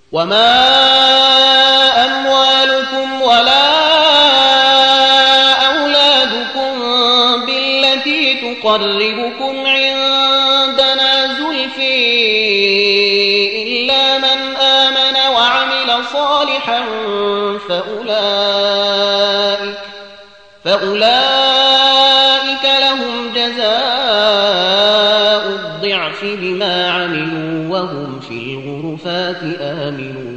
وما أموالكم ولا أولادكم بالتي تقربكم عندنا زلفي إلا من آمن وعمل صالحا فأولئك لهم جزاء الضعف بما عملوا وهم في الغرفات آمنون